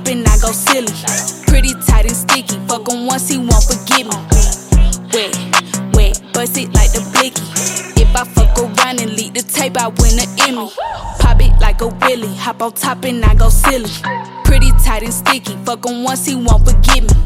top and I go silly. Pretty tight and sticky, fuck him once he won't forgive me. Wet, bust it like the blicky. If I fuck around and leak the tape, I win an Emmy. Pop it like a willy, hop on top and I go silly. Pretty tight and sticky, fuck him once he won't forgive me.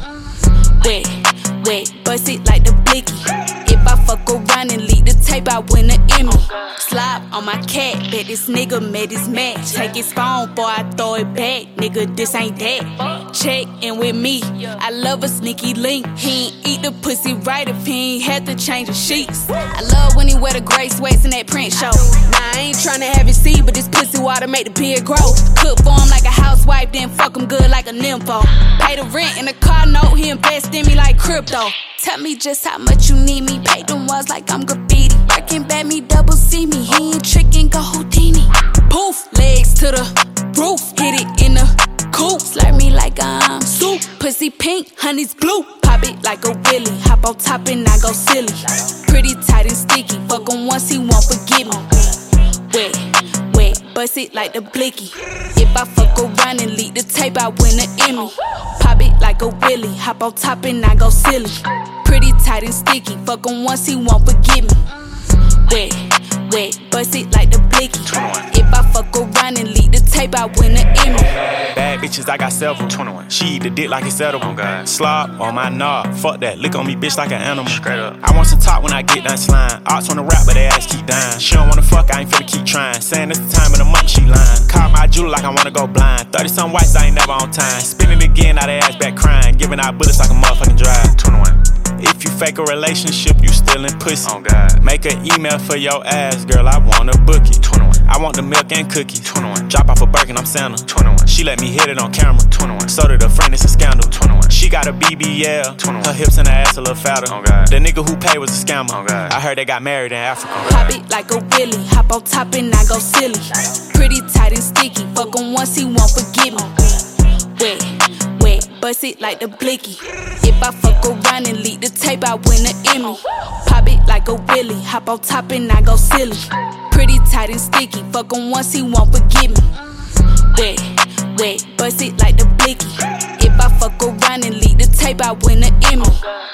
Wet, bust it like the blicky. If I fuck around and leak the tape, I win an Emmy. Slop on my cat, bet this nigga made his match. Take his phone, boy, I throw it back. Nigga, this ain't that. Check in with me, I love a sneaky link. He ain't eat the pussy right if he ain't had to change the sheets. I love when he wear the gray sweats in that print show. Nah, I ain't tryna have it see, but this pussy water make the beard grow. Cook for him like a housewife, then fuck him good like a nympho. Pay the rent in the car note, he invest in me like crypto. Tell me just how much you need me, paint them walls like I'm graffiti. Working bad, me double see me, he ain't tricking, go Houdini. Poof, legs to the roof, hit it in the coupe. Slurp me like I'm soup, pussy pink, honey's blue. Pop it like a willy, hop on top and I go silly. Pretty tight and sticky, fuck him once he won't forgive me. Wet, bust it like the blicky. If I fuck around and leak the tape, I win an Emmy. Pop it like a willy, hop on top and I go silly. Pretty tight and sticky, fuck him once he won't forgive me. Wet, bust it like the blicky. If I fuck around and leak the tape, I win an Emmy. Bad bitches, I got several. 21. She eat the dick like it's edible. Oh, slop on my knob, fuck that, lick on me bitch like an animal. Straight up. I want some talk when I get done slime. Arts on the rap, but they ass keep dying. She don't wanna fuck, I ain't finna keep trying. Saying it's the time of the month, she lying. Caught my jewel like I wanna go blind. 30-some whites, I ain't never on time. Spinning again, now they ass back crying. Giving out bullets like a motherfucking drive. 21. If you fake a relationship, you still in pussy. Oh God. Make an email for your ass, girl, I wanna book it. 21. I want the milk and cookies. 21. Drop off a Birkin, I'm Santa. 21. She let me hit it on camera. 21. So did a friend, it's a scandal. 21. She got a BBL. 21. Her hips and her ass a little fatter. Oh God. The nigga who paid was a scammer. Oh God. I heard they got married in Africa. Oh Pop it like a willy, hop on top and I go silly. Pretty tight and sticky, fuck him once he won't forgive me. Wet, bust it like the blicky. If I fuck around and leak the tape, I win an Emmy. Pop it like a willy, hop on top and I go silly. Pretty tight and sticky, fuck him once he won't forgive me. Wet, bust it like the blicky. If I fuck around and leak the tape, I win an Emmy.